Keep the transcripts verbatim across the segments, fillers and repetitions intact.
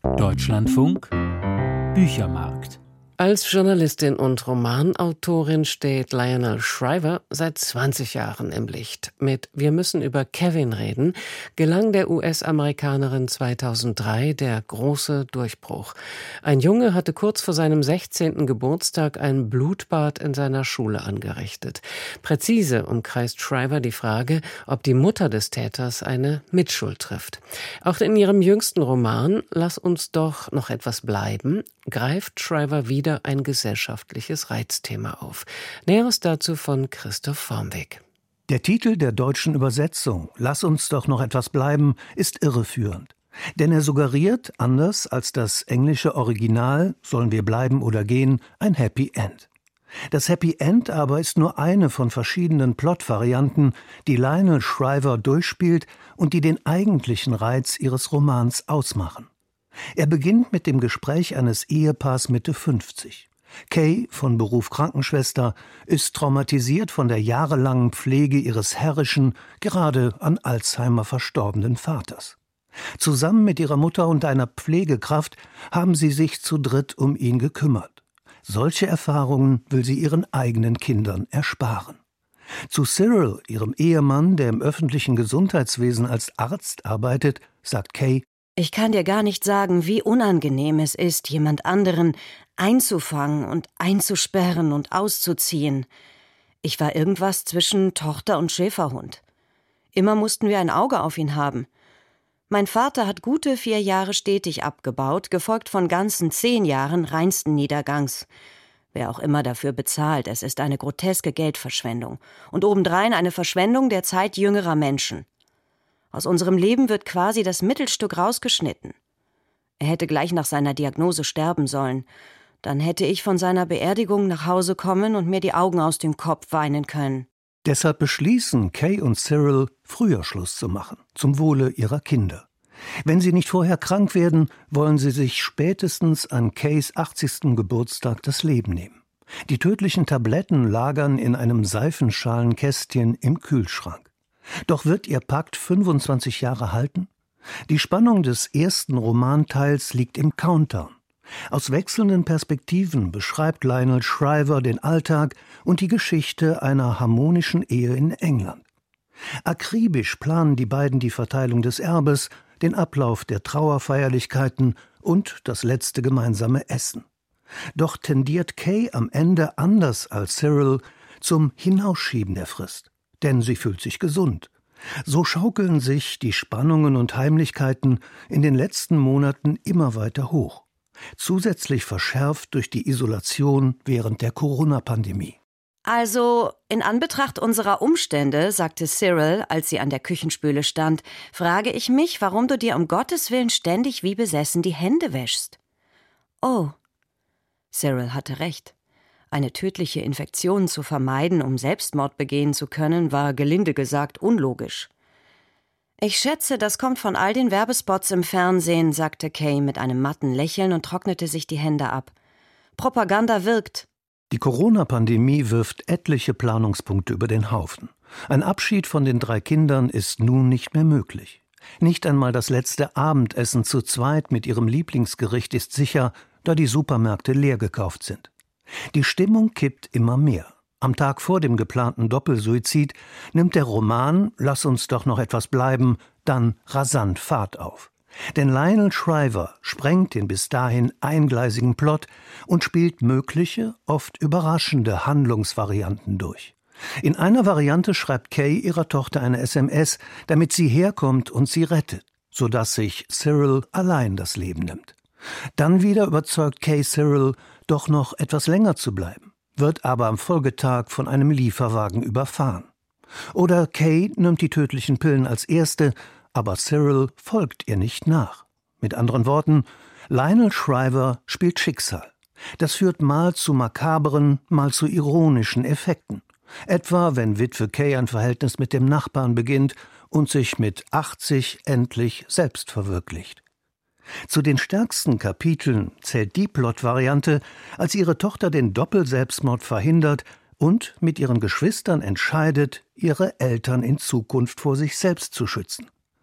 Deutschlandfunk Büchermarkt. Als Journalistin und Romanautorin steht Lionel Shriver seit zwanzig Jahren im Licht. Mit Wir müssen über Kevin reden gelang der U S-Amerikanerin zweitausenddrei der große Durchbruch. Ein Junge hatte kurz vor seinem sechzehnten Geburtstag ein Blutbad in seiner Schule angerichtet. Präzise umkreist Shriver die Frage, ob die Mutter des Täters eine Mitschuld trifft. Auch in ihrem jüngsten Roman Lass uns doch noch etwas bleiben greift Shriver wieder ein gesellschaftliches Reizthema auf. Näheres dazu von Christoph Vormweg. Der Titel der deutschen Übersetzung »Lass uns doch noch etwas bleiben« ist irreführend. Denn er suggeriert, anders als das englische Original »Sollen wir bleiben oder gehen«, ein Happy End. Das Happy End aber ist nur eine von verschiedenen Plotvarianten, die Lionel Shriver durchspielt und die den eigentlichen Reiz ihres Romans ausmachen. Er beginnt mit dem Gespräch eines Ehepaars Mitte fünfzig. Kay, von Beruf Krankenschwester, ist traumatisiert von der jahrelangen Pflege ihres herrischen, gerade an Alzheimer verstorbenen Vaters. Zusammen mit ihrer Mutter und einer Pflegekraft haben sie sich zu dritt um ihn gekümmert. Solche Erfahrungen will sie ihren eigenen Kindern ersparen. Zu Cyril, ihrem Ehemann, der im öffentlichen Gesundheitswesen als Arzt arbeitet, sagt Kay: Ich kann dir gar nicht sagen, wie unangenehm es ist, jemand anderen einzufangen und einzusperren und auszuziehen. Ich war irgendwas zwischen Tochter und Schäferhund. Immer mussten wir ein Auge auf ihn haben. Mein Vater hat gute vier Jahre stetig abgebaut, gefolgt von ganzen zehn Jahren reinsten Niedergangs. Wer auch immer dafür bezahlt, es ist eine groteske Geldverschwendung. Und obendrein eine Verschwendung der Zeit jüngerer Menschen. Aus unserem Leben wird quasi das Mittelstück rausgeschnitten. Er hätte gleich nach seiner Diagnose sterben sollen. Dann hätte ich von seiner Beerdigung nach Hause kommen und mir die Augen aus dem Kopf weinen können. Deshalb beschließen Kay und Cyril, früher Schluss zu machen, zum Wohle ihrer Kinder. Wenn sie nicht vorher krank werden, wollen sie sich spätestens an Kays achtzigsten Geburtstag das Leben nehmen. Die tödlichen Tabletten lagern in einem Seifenschalenkästchen im Kühlschrank. Doch wird ihr Pakt fünfundzwanzig Jahre halten? Die Spannung des ersten Romanteils liegt im Countdown. Aus wechselnden Perspektiven beschreibt Lionel Shriver den Alltag und die Geschichte einer harmonischen Ehe in England. Akribisch planen die beiden die Verteilung des Erbes, den Ablauf der Trauerfeierlichkeiten und das letzte gemeinsame Essen. Doch tendiert Kay am Ende anders als Cyril zum Hinausschieben der Frist. Denn sie fühlt sich gesund. So schaukeln sich die Spannungen und Heimlichkeiten in den letzten Monaten immer weiter hoch. Zusätzlich verschärft durch die Isolation während der Corona-Pandemie. Also, in Anbetracht unserer Umstände, sagte Cyril, als sie an der Küchenspüle stand, frage ich mich, warum du dir um Gottes Willen ständig wie besessen die Hände wäschst. Oh, Cyril hatte recht. Eine tödliche Infektion zu vermeiden, um Selbstmord begehen zu können, war gelinde gesagt unlogisch. Ich schätze, das kommt von all den Werbespots im Fernsehen, sagte Kay mit einem matten Lächeln und trocknete sich die Hände ab. Propaganda wirkt. Die Corona-Pandemie wirft etliche Planungspunkte über den Haufen. Ein Abschied von den drei Kindern ist nun nicht mehr möglich. Nicht einmal das letzte Abendessen zu zweit mit ihrem Lieblingsgericht ist sicher, da die Supermärkte leer gekauft sind. Die Stimmung kippt immer mehr. Am Tag vor dem geplanten Doppelsuizid nimmt der Roman »Lass uns doch noch etwas bleiben« dann rasant Fahrt auf. Denn Lionel Shriver sprengt den bis dahin eingleisigen Plot und spielt mögliche, oft überraschende Handlungsvarianten durch. In einer Variante schreibt Kay ihrer Tochter eine S M S, damit sie herkommt und sie rettet, sodass sich Cyril allein das Leben nimmt. Dann wieder überzeugt Kay Cyril, doch noch etwas länger zu bleiben, wird aber am Folgetag von einem Lieferwagen überfahren. Oder Kay nimmt die tödlichen Pillen als erste, aber Cyril folgt ihr nicht nach. Mit anderen Worten, Lionel Shriver spielt Schicksal. Das führt mal zu makaberen, mal zu ironischen Effekten. Etwa, wenn Witwe Kay ein Verhältnis mit dem Nachbarn beginnt und sich mit achtzig endlich selbst verwirklicht. Zu den stärksten Kapiteln zählt die Plotvariante, als ihre Tochter den Doppelselbstmord verhindert und mit ihren Geschwistern entscheidet, ihre Eltern in Zukunft vor sich selbst zu schützen.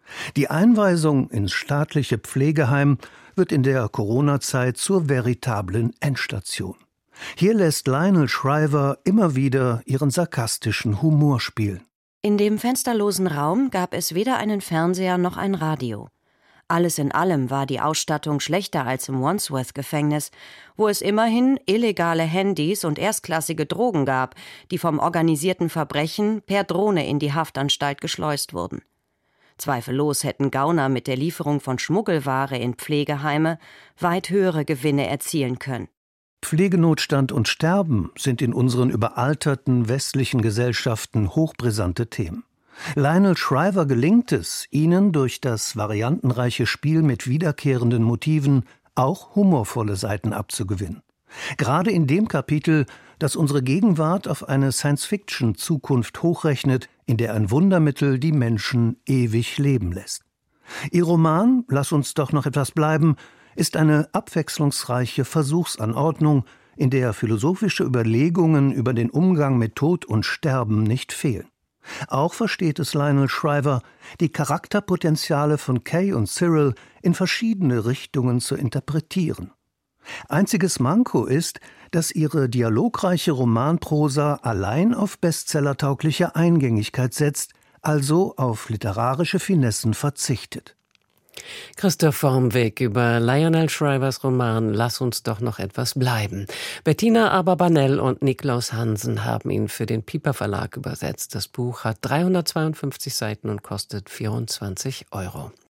Die Einweisung ins staatliche Pflegeheim wird in der Corona-Zeit zur veritablen Endstation. Hier lässt Lionel Shriver immer wieder ihren sarkastischen Humor spielen. In dem fensterlosen Raum gab es weder einen Fernseher noch ein Radio. Alles in allem war die Ausstattung schlechter als im Wandsworth-Gefängnis, wo es immerhin illegale Handys und erstklassige Drogen gab, die vom organisierten Verbrechen per Drohne in die Haftanstalt geschleust wurden. Zweifellos hätten Gauner mit der Lieferung von Schmuggelware in Pflegeheime weit höhere Gewinne erzielen können. Pflegenotstand und Sterben sind in unseren überalterten westlichen Gesellschaften hochbrisante Themen. Lionel Shriver gelingt es, ihnen durch das variantenreiche Spiel mit wiederkehrenden Motiven auch humorvolle Seiten abzugewinnen. Gerade in dem Kapitel, das unsere Gegenwart auf eine Science-Fiction-Zukunft hochrechnet, in der ein Wundermittel die Menschen ewig leben lässt. Ihr Roman »Lass uns doch noch etwas bleiben« ist eine abwechslungsreiche Versuchsanordnung, in der philosophische Überlegungen über den Umgang mit Tod und Sterben nicht fehlen. Auch versteht es Lionel Shriver, die Charakterpotenziale von Kay und Cyril in verschiedene Richtungen zu interpretieren. Einziges Manko ist, dass ihre dialogreiche Romanprosa allein auf bestsellertaugliche Eingängigkeit setzt, also auf literarische Finessen verzichtet. Christoph Wormweg über Lionel Shrivers Roman »Lass uns doch noch etwas bleiben«. Bettina Aberbanel und Niklaus Hansen haben ihn für den Piper Verlag übersetzt. Das Buch hat dreihundertzweiundfünfzig Seiten und kostet vierundzwanzig Euro.